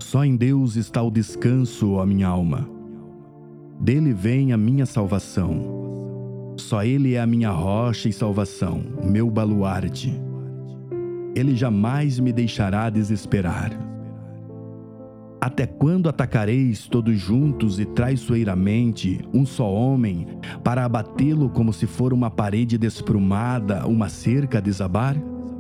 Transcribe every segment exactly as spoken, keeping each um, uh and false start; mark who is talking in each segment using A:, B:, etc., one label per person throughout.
A: Só em Deus está o descanso, ó minha alma. Dele vem a minha salvação. Só Ele é a minha rocha e salvação, meu baluarte. Ele jamais me deixará desesperar. Até quando atacareis todos juntos e traiçoeiramente um só homem, para abatê-lo como se for uma parede desprumada, uma cerca a desabar?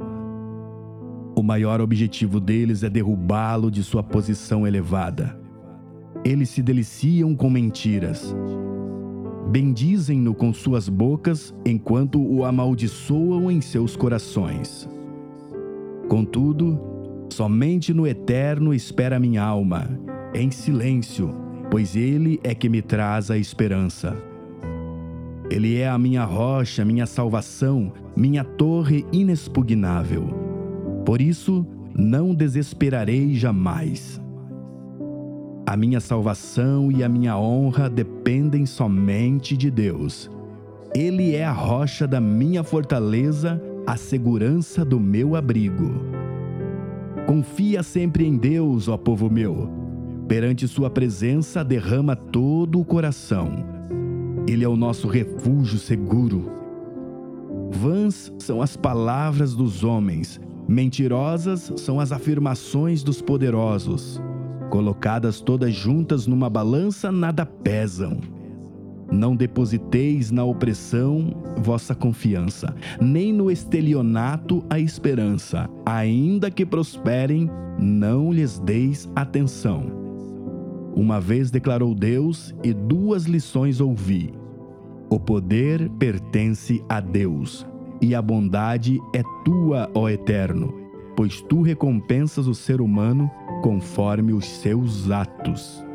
A: O maior objetivo deles é derrubá-lo de sua posição elevada. Eles se deliciam com mentiras. Bendizem-no com suas bocas, enquanto o amaldiçoam em seus corações. Contudo, somente no eterno espera minha alma, em silêncio, pois Ele é que me traz a esperança. Ele é a minha rocha, minha salvação, minha torre inexpugnável. Por isso, não desesperarei jamais. A minha salvação e a minha honra dependem somente de Deus. Ele é a rocha da minha fortaleza, a segurança do meu abrigo. Confia sempre em Deus, ó povo meu. Perante sua presença derrama todo o coração. Ele é o nosso refúgio seguro. Vãs são as palavras dos homens, mentirosas são as afirmações dos poderosos. Colocadas todas juntas numa balança, nada pesam. Não depositeis na opressão vossa confiança, nem no estelionato a esperança. Ainda que prosperem, não lhes deis atenção. Uma vez declarou Deus, e duas lições ouvi. O poder pertence a Deus, e a bondade é tua, ó Eterno, pois tu recompensas o ser humano conforme os seus atos.